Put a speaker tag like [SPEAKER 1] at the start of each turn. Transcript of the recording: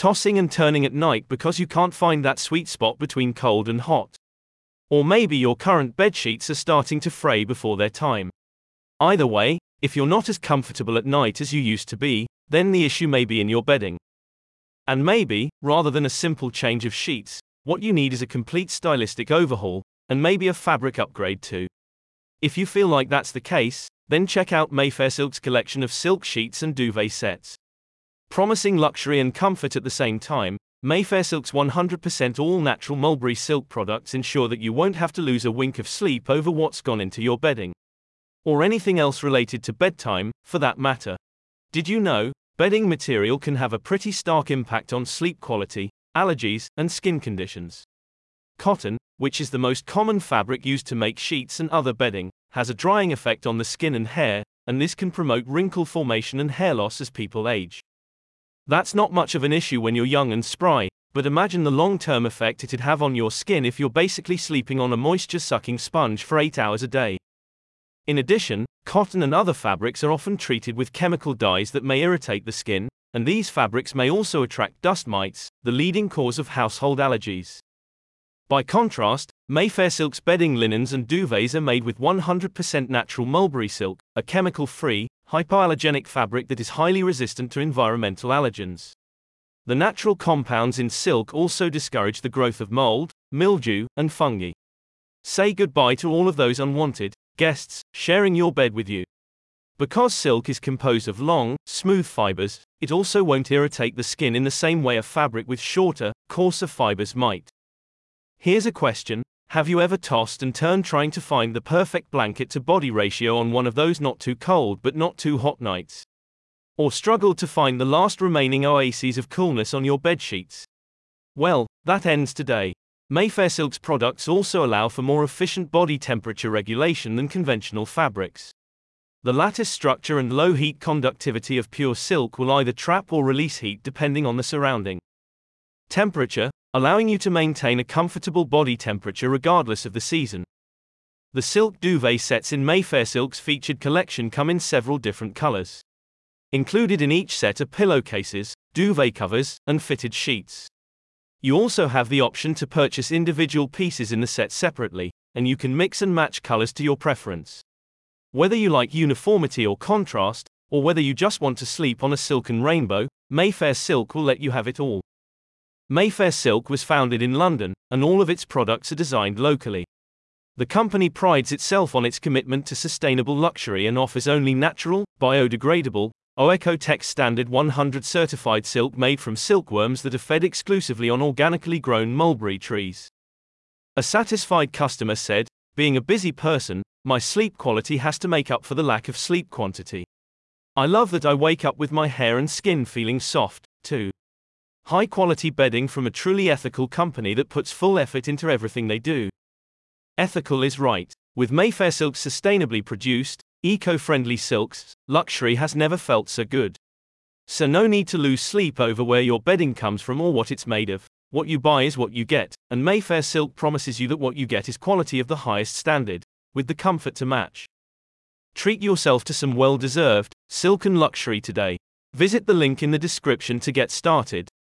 [SPEAKER 1] tossing and turning at night because you can't find that sweet spot between cold and hot. Or maybe your current bedsheets are starting to fray before their time. Either way, if you're not as comfortable at night as you used to be, then the issue may be in your bedding. And maybe, rather than a simple change of sheets, what you need is a complete stylistic overhaul, and maybe a fabric upgrade too. If you feel like that's the case, then check out Mayfair Silk's collection of silk sheets and duvet sets. Promising luxury and comfort at the same time, Mayfair Silk's 100% all-natural mulberry silk products ensure that you won't have to lose a wink of sleep over what's gone into your bedding. Or anything else related to bedtime, for that matter. Did you know, bedding material can have a pretty stark impact on sleep quality, allergies, and skin conditions? Cotton, which is the most common fabric used to make sheets and other bedding, has a drying effect on the skin and hair, and this can promote wrinkle formation and hair loss as people age. That's not much of an issue when you're young and spry, but imagine the long-term effect it'd have on your skin if you're basically sleeping on a moisture-sucking sponge for 8 hours a day. In addition, cotton and other fabrics are often treated with chemical dyes that may irritate the skin, and these fabrics may also attract dust mites, the leading cause of household allergies. By contrast, Mayfair Silk's bedding linens and duvets are made with 100% natural mulberry silk, a chemical-free, hypoallergenic fabric that is highly resistant to environmental allergens. The natural compounds in silk also discourage the growth of mold, mildew, and fungi. Say goodbye to all of those unwanted guests sharing your bed with you. Because silk is composed of long, smooth fibers, it also won't irritate the skin in the same way a fabric with shorter, coarser fibers might. Here's a question: have you ever tossed and turned trying to find the perfect blanket-to-body ratio on one of those not too cold but not too hot nights? Or struggled to find the last remaining oases of coolness on your bedsheets? Well, that ends today. Mayfair Silk's products also allow for more efficient body temperature regulation than conventional fabrics. The lattice structure and low heat conductivity of pure silk will either trap or release heat depending on the surrounding temperature, allowing you to maintain a comfortable body temperature regardless of the season. The silk duvet sets in Mayfair Silk's featured collection come in several different colors. Included in each set are pillowcases, duvet covers, and fitted sheets. You also have the option to purchase individual pieces in the set separately, and you can mix and match colors to your preference. Whether you like uniformity or contrast, or whether you just want to sleep on a silken rainbow, Mayfair Silk will let you have it all. Mayfair Silk was founded in London, and all of its products are designed locally. The company prides itself on its commitment to sustainable luxury and offers only natural, biodegradable, OECO-TEX Standard 100 certified silk made from silkworms that are fed exclusively on organically grown mulberry trees. A satisfied customer said, "Being a busy person, my sleep quality has to make up for the lack of sleep quantity. I love that I wake up with my hair and skin feeling soft, too." High-quality bedding from a truly ethical company that puts full effort into everything they do. Ethical is right. With Mayfair Silk's sustainably produced, eco-friendly silks, luxury has never felt so good. So no need to lose sleep over where your bedding comes from or what it's made of. What you buy is what you get, and Mayfair Silk promises you that what you get is quality of the highest standard, with the comfort to match. Treat yourself to some well-deserved, silken luxury today. Visit the link in the description to get started.